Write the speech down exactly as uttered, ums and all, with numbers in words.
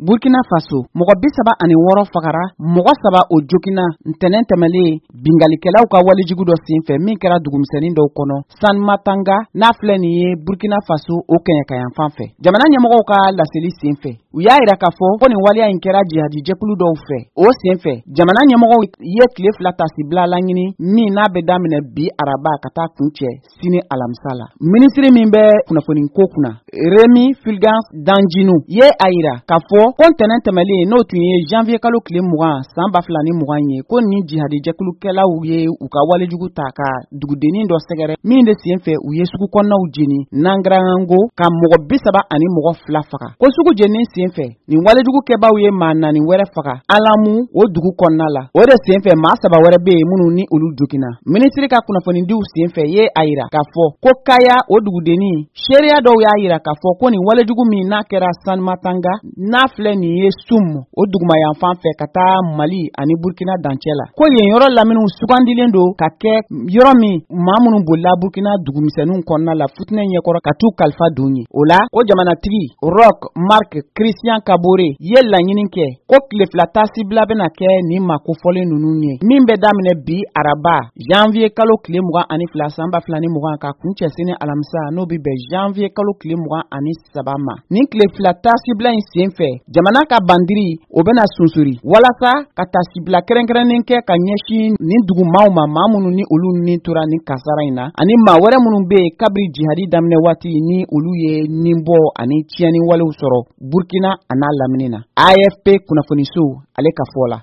Burkina Faso mɔgɔ bi saba ani wɔɔrɔ fagara mɔgɔ saba o jokina ntɛnɛn tɛmɛlen bingalikɛlaw ka walijugu dɔ senfɛ min kɛra dugumisɛnnin dɔw kɔnɔ San Matanga n'a filɛ nin ye Burkina Faso o kɛɲɛkayan fan fɛ. Jamana ɲɛmɔgɔw ka laseli senfɛ u y'a yira k'a fɔ ko nin waliya in kɛra jihadi jɛkulu dɔw fɛ. O senfɛ jamana ɲɛmɔgɔw ye tile fila ta sibila laɲini min n'a bɛ daminɛ bi araba ka taa kuncɛ sini alamisa la. Minisiri min bɛ kunnafoni ko kunna Remi Fulgence Danjinu ye a yira k'a fɔ ko ntɛnɛn tɛmɛlen n'o tun ye janvier kalo tile mugan san ba fila ni mugan ye ko ni jihadi jɛkulukɛlaw ye u ka walijugu ta ka dugudennin dɔ sɛgɛrɛ min de senfɛ u ye sugu kɔnɔnaw jeni Nangarango ka mɔgɔ bi saba ani mɔgɔ fila faga. Ko sugu jeninin senfɛ nin walijugu kɛbaaw ye maa naani wɛrɛ faga Alamu o dugu kɔnɔna la. O de senfɛ maa saba wɛrɛ bɛ yen minnu ni olu jokina. Minisiri ka kunnafonidiw senfɛ ye a yira k'a fɔ ko Kaya o dugudennin seereya dɔw y'a yira k'a fɔ ko nin walijugu min n'a kɛra San Matanga n'a filɛ nin ye Sum o dugumayan fan fɛ ka taa Mali ani Burkina dancɛ la. Ko yen yɔrɔ laminiw sugandilen don ka kɛ yɔrɔ min maa minnu bolila Burkina dugumisɛnninw kɔnɔna la futinɛ ɲɛkɔrɔ ka t'u kalifa don ye. O la o jamanatigi Roch Marc Christian Kabore ye laɲini kɛ ko tile fila tasibila bɛna kɛ nin maa kofɔlen ninnu ye min bɛ daminɛ bi araba janvier kalo tile mugan ani fila san ba fila ni mugan ka kuncɛ sini alamisa n'o bi bɛn janvier kalo tile mugan ani saba ma. Nin tile fila tasibila in senfɛ jamana ka bandiri o bɛna sunsuri walasa ka tasibila kɛrɛnkɛrɛnnen kɛ ka ɲɛsin nin dugumaw ma maa minnu ni olu ni tora nin kasara in na ani maa wɛrɛ minnu bɛ yen kabiri jihadi daminɛ waati ni olu ye nin bɔ ani tiɲɛni walew sɔrɔ Burkina a n'a lamini na. A F P kunnafoniso ale ka fɔ la.